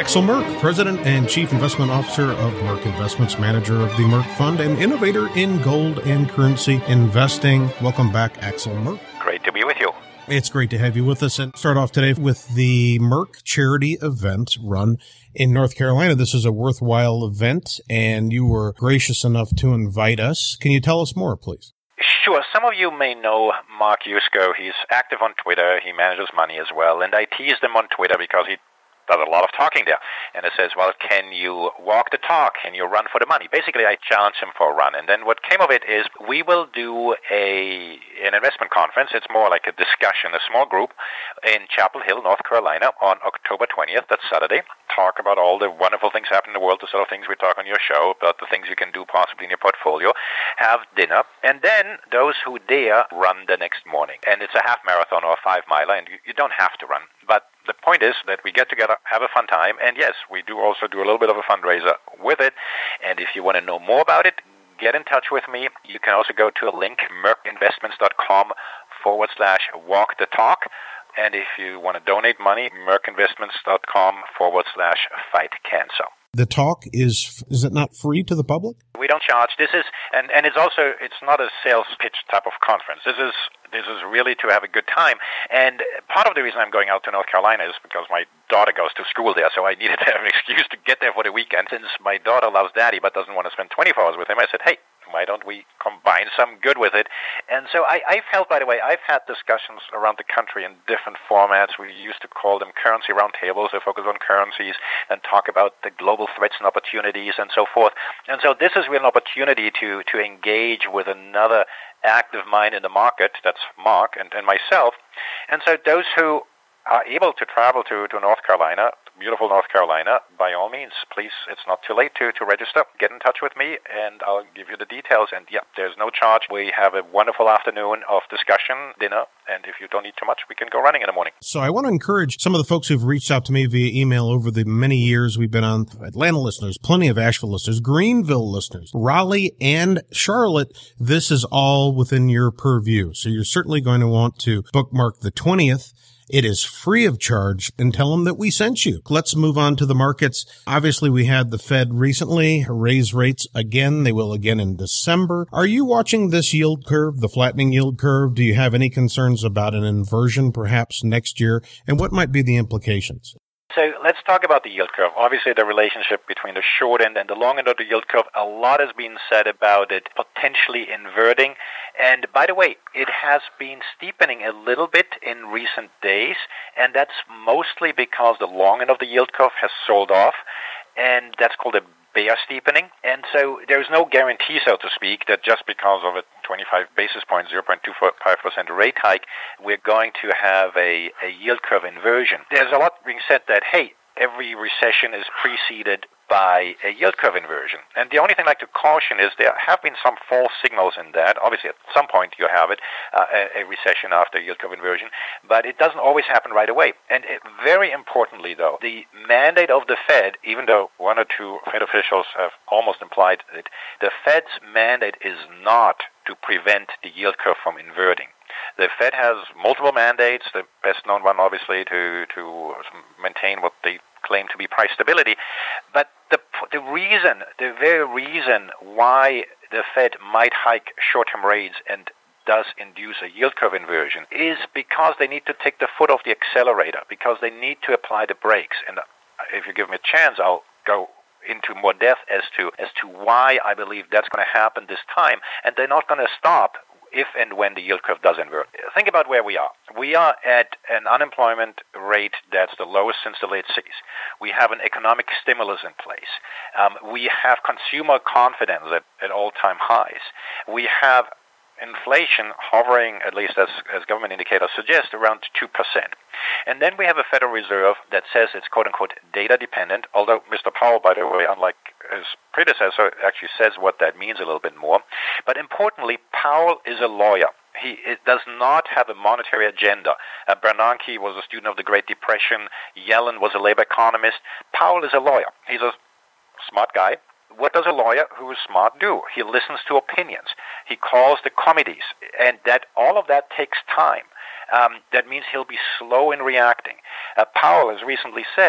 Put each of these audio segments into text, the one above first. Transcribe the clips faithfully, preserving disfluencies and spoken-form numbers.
Axel Merk, President and Chief Investment Officer of Merk Investments, manager of the Merk Fund, and innovator in gold and currency investing. Welcome back, Axel Merk. Great to be with you. It's great to have you with us, and start off today with the Merk charity event run in North Carolina. This is a worthwhile event, and you were gracious enough to invite us. Can you tell us more, please? Sure. Some of you may know Mark Yusko. He's active on Twitter. He manages money as well, and I teased him on Twitter because he does a lot of talking there. And it says, well, can you walk the talk? Can you run for the money? Basically, I challenged him for a run. And then what came of it is we will do a an investment conference. It's more like a discussion, a small group in Chapel Hill, North Carolina on October twentieth. That's Saturday. Talk about all the wonderful things happening in the world, the sort of things we talk on your show, about the things you can do possibly in your portfolio. Have dinner. And then those who dare run the next morning. And it's a half marathon or a five miler, and you, you don't have to run. But the point is that we get together, have a fun time, and yes, we do also do a little bit of a fundraiser with it. And if you want to know more about it, get in touch with me. You can also go to a link, merkinvestments.com forward slash walk the talk. And if you want to donate money, merkinvestments.com forward slash fight cancer. The talk is, is it not free to the public? We don't charge. This is, and, and it's also, it's not a sales pitch type of conference. This is, this is really to have a good time. And part of the reason I'm going out to North Carolina is because my daughter goes to school there, so I needed to have an excuse to get there for the weekend. Since my daughter loves Daddy but doesn't want to spend twenty-four hours with him, I said, hey, why don't we combine some good with it? And so I, I felt, by the way, I've had discussions around the country in different formats. We used to call them currency roundtables. They focus on currencies and talk about the global threats and opportunities and so forth. And so this is really an opportunity to, to engage with another active mind in the market. That's Mark and, and myself. And so those who are able to travel to, to North Carolina, beautiful North Carolina, by all means, please, it's not too late to, to register. Get in touch with me, and I'll give you the details. And, yeah, there's no charge. We have a wonderful afternoon of discussion, dinner, and if you don't need too much, we can go running in the morning. So I want to encourage some of the folks who've reached out to me via email over the many years we've been on, Atlanta listeners, plenty of Asheville listeners, Greenville listeners, Raleigh, and Charlotte. This is all within your purview. So you're certainly going to want to bookmark the twentieth. It is free of charge, and tell them that we sent you. Let's move on to the markets. Obviously, we had the Fed recently raise rates again. They will again in December. Are you watching this yield curve, the flattening yield curve? Do you have any concerns about an inversion perhaps next year? And what might be the implications? So let's talk about the yield curve. Obviously, the relationship between the short end and the long end of the yield curve, a lot has been said about it potentially inverting. And by the way, it has been steepening a little bit in recent days, and that's mostly because the long end of the yield curve has sold off, and that's called a bear steepening. And so there's no guarantee, so to speak, that just because of a twenty-five basis point, zero point two five percent rate hike, we're going to have a, a yield curve inversion. There's a lot being said that, hey, every recession is preceded by a yield curve inversion. And the only thing I'd like to caution is there have been some false signals in that. Obviously, at some point you have it, uh, a, a recession after a yield curve inversion, but it doesn't always happen right away. And it, very importantly, though, the mandate of the Fed, even though one or two Fed officials have almost implied it, the Fed's mandate is not to prevent the yield curve from inverting. The Fed has multiple mandates, the best known one obviously to, to maintain what they claim to be price stability. But the the reason, the very reason why the Fed might hike short-term rates and does induce a yield curve inversion is because they need to take the foot off the accelerator, because they need to apply the brakes. And if you give me a chance, I'll go into more depth as to as to why I believe that's going to happen this time. And they're not going to stop if and when the yield curve does invert. Think about where we are. We are at an unemployment rate that's the lowest since the late sixties. We have an economic stimulus in place. Um, we have consumer confidence at, at all-time highs. We have inflation hovering, at least as, as government indicators suggest, around two percent. And then we have a Federal Reserve that says it's quote-unquote data-dependent, although Mister Powell, by the way, unlike his predecessor, actually says what that means a little bit more. But importantly, Powell is a lawyer. He it does not have a monetary agenda. Uh, Bernanke was a student of the Great Depression. Yellen was a labor economist. Powell is a lawyer. He's a smart guy. What does a lawyer who is smart do? He listens to opinions. He calls the committees, and that all of that takes time. Um, that means he'll be slow in reacting. Uh, Powell has recently said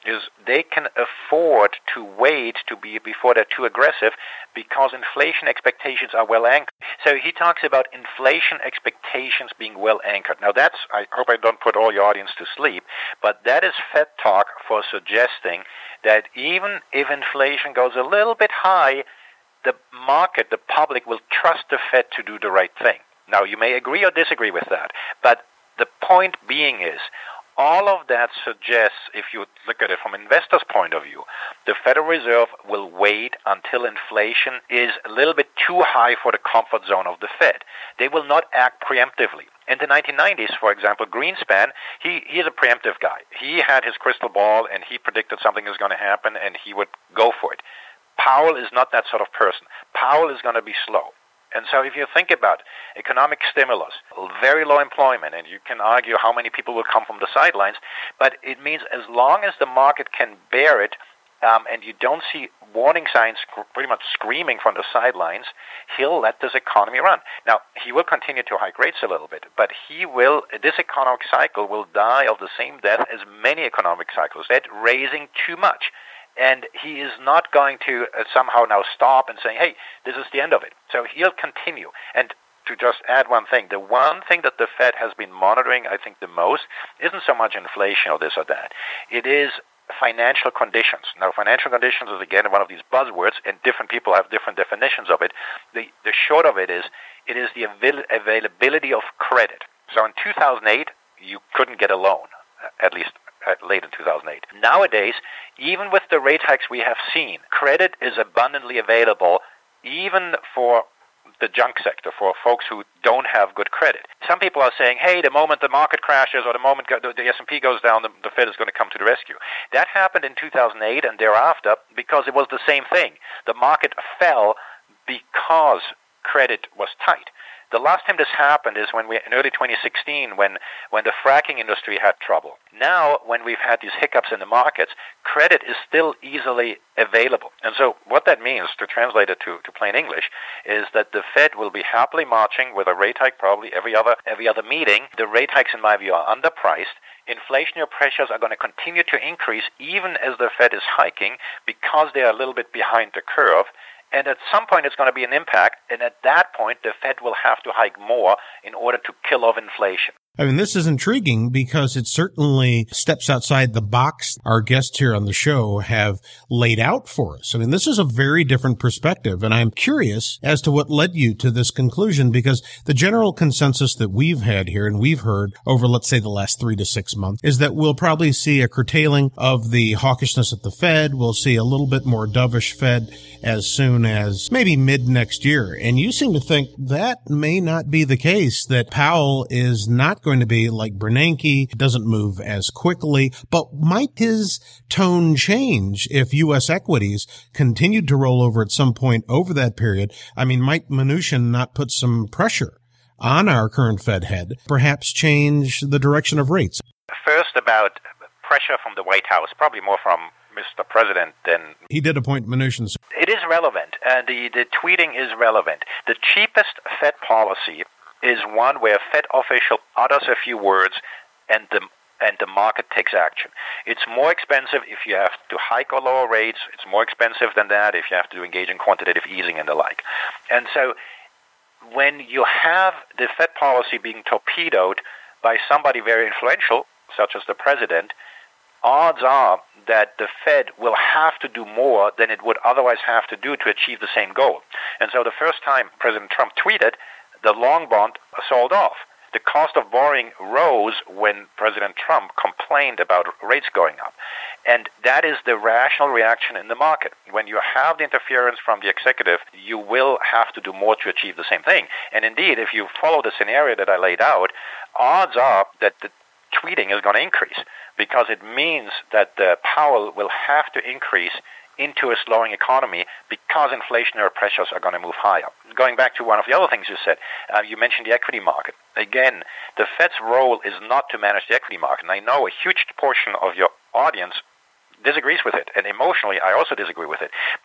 is they can afford to wait to be before they're too aggressive because inflation expectations are well anchored. So he talks about inflation expectations being well anchored. Now that's, I hope I don't put all your audience to sleep, but that is Fed talk for suggesting that even if inflation goes a little bit high, the market, the public will trust the Fed to do the right thing. Now you may agree or disagree with that, but the point being is, all of that suggests, if you look at it from an investor's point of view, the Federal Reserve will wait until inflation is a little bit too high for the comfort zone of the Fed. They will not act preemptively. In the nineteen nineties, for example, Greenspan, he, he is a preemptive guy. He had his crystal ball and he predicted something is going to happen and he would go for it. Powell is not that sort of person. Powell is going to be slow. And so if you think about economic stimulus, very low employment, and you can argue how many people will come from the sidelines, but it means as long as the market can bear it, um, and you don't see warning signs pretty much screaming from the sidelines, he'll let this economy run. Now, he will continue to hike rates a little bit, but he will, this economic cycle will die of the same death as many economic cycles, that raising too much. And he is not going to uh, somehow now stop and say, hey, this is the end of it. So he'll continue. And to just add one thing, the one thing that the Fed has been monitoring, I think, the most isn't so much inflation or this or that. It is financial conditions. Now, financial conditions is, again, one of these buzzwords, and different people have different definitions of it. The, the short of it is, it is the avail- availability of credit. So in two thousand eight, you couldn't get a loan, at least late in two thousand eight. Nowadays, even with the rate hikes we have seen, credit is abundantly available even for the junk sector, for folks who don't have good credit. Some people are saying, hey, the moment the market crashes or the moment the S and P goes down, the, the Fed is going to come to the rescue. That happened in two thousand eight and thereafter because it was the same thing. The market fell because credit was tight. The last time this happened is when we in early twenty sixteen, when when the fracking industry had trouble. Now, when we've had these hiccups in the markets, credit is still easily available. And so what that means, to translate it to, to plain English, is that the Fed will be happily marching with a rate hike probably every other every other meeting. The rate hikes, in my view, are underpriced. Inflationary pressures are going to continue to increase even as the Fed is hiking because they are a little bit behind the curve. And at some point, it's going to be an impact. And at that point, the Fed will have to hike more in order to kill off inflation. I mean, this is intriguing because it certainly steps outside the box our guests here on the show have laid out for us. I mean, this is a very different perspective, and I'm curious as to what led you to this conclusion, because the general consensus that we've had here and we've heard over, let's say, the last three to six months is that we'll probably see a curtailing of the hawkishness at the Fed. We'll see a little bit more dovish Fed as soon as maybe mid next year. And you seem to think that may not be the case, that Powell is not going to be like Bernanke, doesn't move as quickly, but might his tone change if U S equities continued to roll over at some point over that period? I mean, might Mnuchin not put some pressure on our current Fed head, perhaps change the direction of rates? First, about pressure from the White House, probably more from Mister President than... He did appoint Mnuchin. It is relevant. Uh, the, the tweeting is relevant. The cheapest Fed policy is one where a Fed official utters a few words and the and the market takes action. It's more expensive if you have to hike or lower rates. It's more expensive than that if you have to engage in quantitative easing and the like. And so when you have the Fed policy being torpedoed by somebody very influential, such as the president, odds are that the Fed will have to do more than it would otherwise have to do to achieve the same goal. And so the first time President Trump tweeted, the long bond sold off. The cost of borrowing rose when President Trump complained about rates going up. And that is the rational reaction in the market. When you have the interference from the executive, you will have to do more to achieve the same thing. And indeed, if you follow the scenario that I laid out, odds are that the tweeting is going to increase, because it means that uh, Powell will have to increase into a slowing economy because inflationary pressures are going to move higher. Going back to one of the other things you said, uh, you mentioned the equity market. Again, the Fed's role is not to manage the equity market. And I know a huge portion of your audience disagrees with it, and emotionally I also disagree with it. But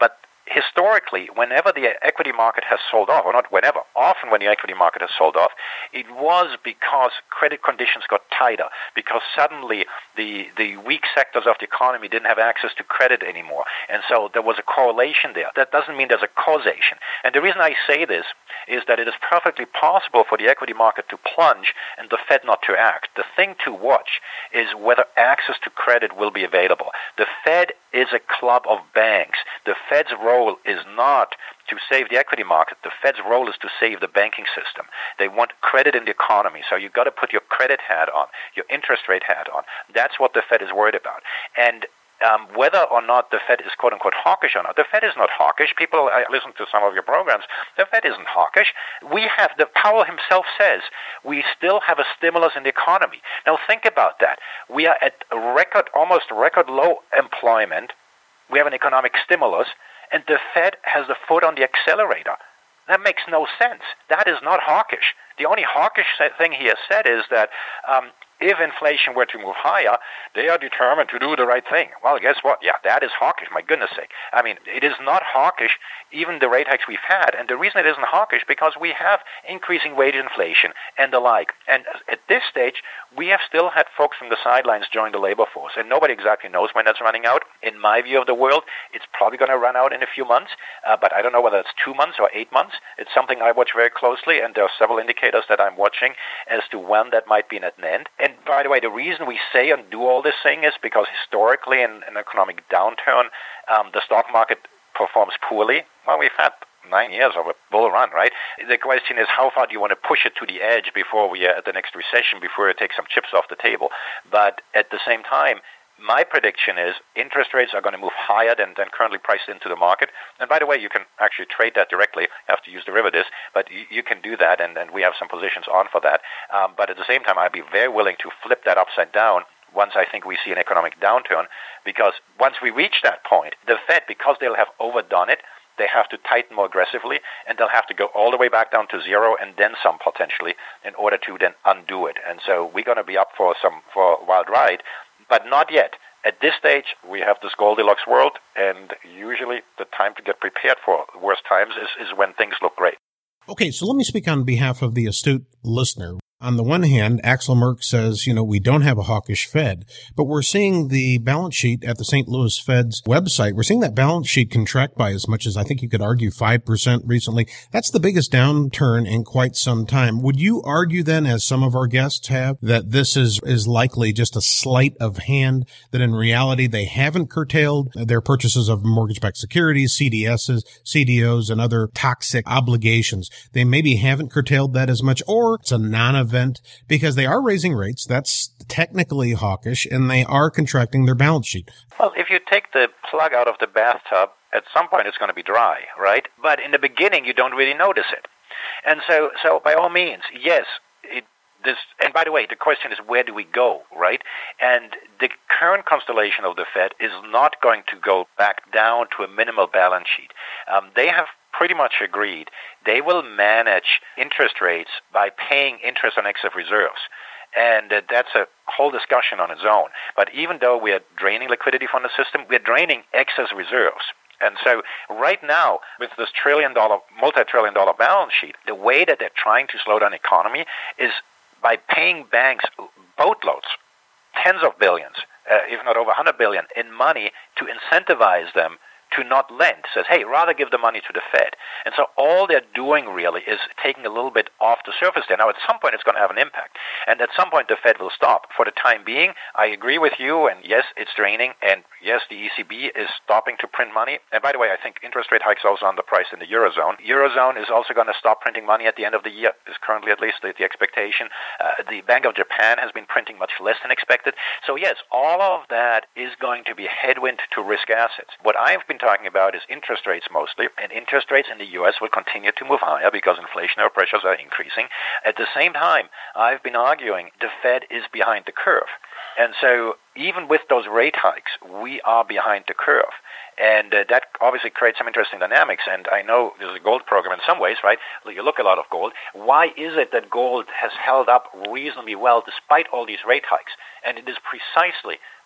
historically, whenever the equity market has sold off, or not whenever, often when the equity market has sold off, it was because credit conditions got tighter, because suddenly the, the weak sectors of the economy didn't have access to credit anymore. And so there was a correlation there. That doesn't mean there's a causation. And the reason I say this is that it is perfectly possible for the equity market to plunge and the Fed not to act. The thing to watch is whether access to credit will be available. The Fed is a club of banks. The Fed's role is not to save the equity market. The Fed's role is to save the banking system. They want credit in the economy, so you've got to put your credit hat on, your interest rate hat on. That's what the Fed is worried about. And Um, whether or not the Fed is quote-unquote hawkish or not, the Fed is not hawkish. People, I listen to some of your programs, the Fed isn't hawkish. We have, the Powell himself says, we still have a stimulus in the economy. Now think about that. We are at record, almost record low employment. We have an economic stimulus, and the Fed has the foot on the accelerator. That makes no sense. That is not hawkish. The only hawkish thing he has said is that um, if inflation were to move higher, they are determined to do the right thing. Well, guess what? Yeah, that is hawkish, my goodness sake. I mean, it is not hawkish, even the rate hikes we've had. And the reason it isn't hawkish, because we have increasing wage inflation and the like. And at this stage, we have still had folks from the sidelines join the labor force. And nobody exactly knows when that's running out. In my view of the world, it's probably going to run out in a few months. Uh, but I don't know whether it's two months or eight months. It's something I watch very closely, and there are several indicators that I'm watching as to when that might be at an end. And by the way, the reason we say and do all this thing is because historically in an economic downturn, um, the stock market performs poorly. Well, we've had nine years of a bull run, right? The question is, how far do you want to push it to the edge before we are at the next recession, before you take some chips off the table? But at the same time, my prediction is interest rates are going to move higher than, than currently priced into the market. And by the way, you can actually trade that directly. You have to use derivatives, but you, you can do that, and, and we have some positions on for that. Um, but at the same time, I'd be very willing to flip that upside down once I think we see an economic downturn, because once we reach that point, the Fed, because they'll have overdone it, they have to tighten more aggressively, and they'll have to go all the way back down to zero and then some potentially in order to then undo it. And so we're going to be up for some for a wild ride, but not yet. At this stage, we have this Goldilocks world, and usually the time to get prepared for worse times is, is when things look great. Okay, so let me speak on behalf of the astute listener. On the one hand, Axel Merck says, you know, we don't have a hawkish Fed, but we're seeing the balance sheet at the Saint Louis Fed's website. We're seeing that balance sheet contract by as much as, I think you could argue, five percent recently. That's the biggest downturn in quite some time. Would you argue then, as some of our guests have, that this is, is likely just a sleight of hand, that in reality they haven't curtailed their purchases of mortgage-backed securities, C D S's, C D Os, and other toxic obligations? They maybe haven't curtailed that as much, or it's a non-event because they are raising rates. That's technically hawkish, and they are contracting their balance sheet. Well, if you take the plug out of the bathtub, at some point it's going to be dry, right? But in the beginning, you don't really notice it. And so, so by all means, yes, it, this, and by the way, the question is, where do we go, right? And the current constellation of the Fed is not going to go back down to a minimal balance sheet. Um, they have pretty much agreed they will manage interest rates by paying interest on excess reserves. And uh, that's a whole discussion on its own. But even though we are draining liquidity from the system, we're draining excess reserves. And so right now, with this trillion dollar, multi-trillion dollar balance sheet, the way that they're trying to slow down the economy is by paying banks boatloads, tens of billions, uh, if not over one hundred billion, in money to incentivize them to not lend. Says, hey, rather give the money to the Fed. And so all they're doing really is taking a little bit off the surface there. Now, at some point, it's going to have an impact. And at some point, the Fed will stop. For the time being, I agree with you, and yes, it's draining, and yes, the E C B is stopping to print money. And by the way, I think interest rate hikes also underpriced in the Eurozone. Eurozone is also going to stop printing money at the end of the year, is currently at least the, the expectation. Uh, the Bank of Japan has been printing much less than expected. So yes, all of that is going to be a headwind to risk assets. What I've been talking about is interest rates mostly, and interest rates in the U S will continue to move higher because inflationary pressures are increasing. At the same time, I've been arguing the Fed is behind the curve. And so even with those rate hikes, we are behind the curve. And uh, that obviously creates some interesting dynamics. And I know there's a gold program in some ways, right? You look a lot of gold. Why is it that gold has held up reasonably well despite all these rate hikes? And it is precisely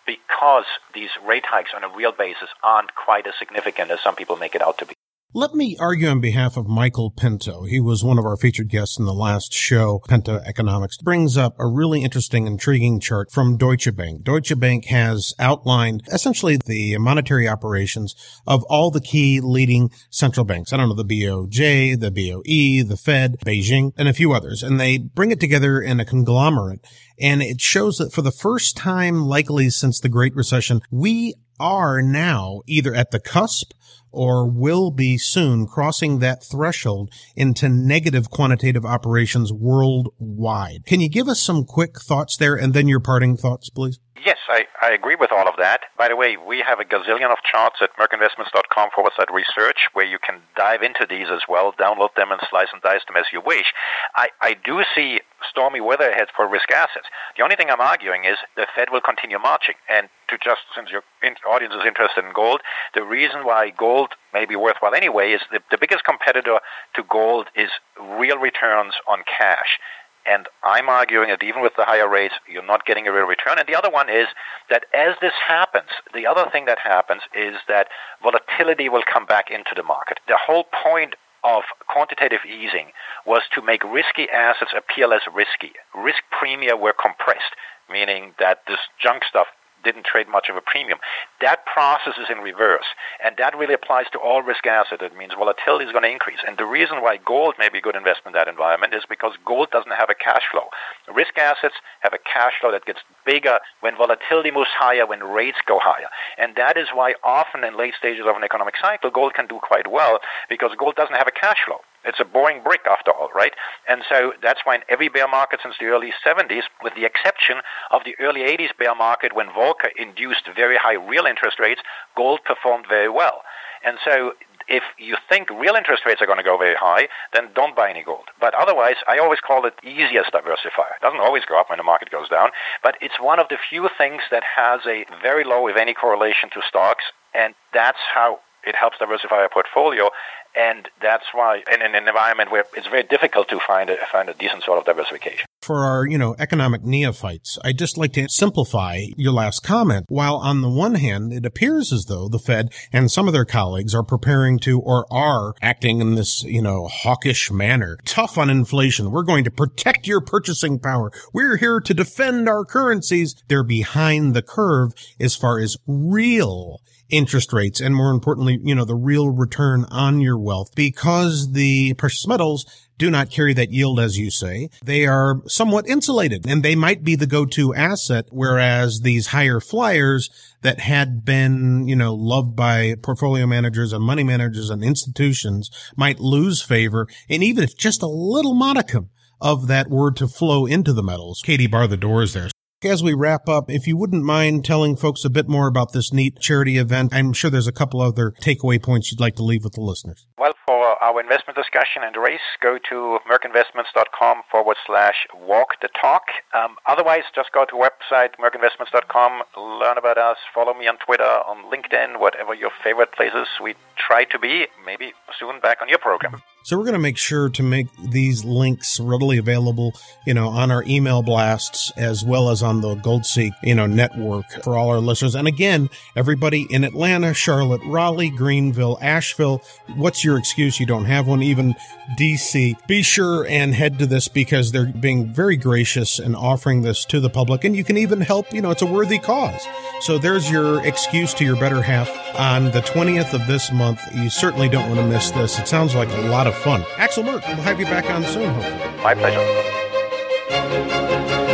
because these rate hikes on a real basis aren't quite as significant as some people make it out to be. Let me argue on behalf of Michael Pinto. He was one of our featured guests in the last show. Pinto Economics brings up a really interesting, intriguing chart from Deutsche Bank. Deutsche Bank has outlined essentially the monetary operations of all the key leading central banks. I don't know, the B O J, the B O E, the Fed, Beijing, and a few others. And they bring it together in a conglomerate. And it shows that for the first time, likely since the Great Recession, we are now either at the cusp or will be soon crossing that threshold into negative quantitative operations worldwide. Can you give us some quick thoughts there and then your parting thoughts, please? Yes, I, I agree with all of that. By the way, we have a gazillion of charts at mercinvestments.com forward slash research where you can dive into these as well, download them and slice and dice them as you wish. I, I do see stormy weather ahead for risk assets. The only thing I'm arguing is the Fed will continue marching. And to just, since your audience is interested in gold, the reason why gold may be worthwhile anyway is the, the biggest competitor to gold is real returns on cash. And I'm arguing that even with the higher rates, you're not getting a real return. And the other one is that as this happens, the other thing that happens is that volatility will come back into the market. The whole point of quantitative easing was to make risky assets appear less risky. Risk premia were compressed, meaning that this junk stuff didn't trade much of a premium. That process is in reverse, and that really applies to all risk assets. It means volatility is going to increase, and the reason why gold may be a good investment in that environment is because gold doesn't have a cash flow. Risk assets have a cash flow that gets bigger when volatility moves higher, when rates go higher, and that is why often in late stages of an economic cycle, gold can do quite well because gold doesn't have a cash flow. It's a boring brick after all, right? And so that's why in every bear market since the early seventies, with the exception of the early eighties bear market when Volcker induced very high real interest rates, gold performed very well. And so if you think real interest rates are going to go very high, then don't buy any gold. But otherwise, I always call it easiest diversifier. It doesn't always go up when the market goes down, but it's one of the few things that has a very low, if any, correlation to stocks, and that's how it helps diversify our portfolio, and that's why in an environment where it's very difficult to find a, find a decent sort of diversification. For our, you know, economic neophytes, I'd just like to simplify your last comment. While on the one hand, it appears as though the Fed and some of their colleagues are preparing to or are acting in this, you know, hawkish manner. Tough on inflation. We're going to protect your purchasing power. We're here to defend our currencies. They're behind the curve as far as real interest rates and, more importantly, you know, the real return on your wealth, because the precious metals do not carry that yield, as you say. They are somewhat insulated, and they might be the go-to asset, whereas these higher flyers that had been, you know, loved by portfolio managers and money managers and institutions might lose favor, and even if just a little modicum of that were to flow into the metals. Katie, bar the doors there. As we wrap up, if you wouldn't mind telling folks a bit more about this neat charity event, I'm sure there's a couple other takeaway points you'd like to leave with the listeners. Well, for our investment discussion and race, go to mercinvestments.com forward slash walk the talk. Um, otherwise, just go to website, mercinvestments dot com, learn about us, follow me on Twitter, on LinkedIn, whatever your favorite places. We try to be, maybe soon back on your program. So we're going to make sure to make these links readily available, you know, on our email blasts as well as on the GoldSeek, you know, network for all our listeners. And again, everybody in Atlanta, Charlotte, Raleigh, Greenville, Asheville, what's your excuse you don't have one? Even D C. Be sure and head to this because they're being very gracious and offering this to the public. And you can even help, you know, it's a worthy cause. So there's your excuse to your better half on the twentieth of this month. You certainly don't want to miss this. It sounds like a lot of fun. Axel Merk, we'll have you back on soon, hopefully. My pleasure.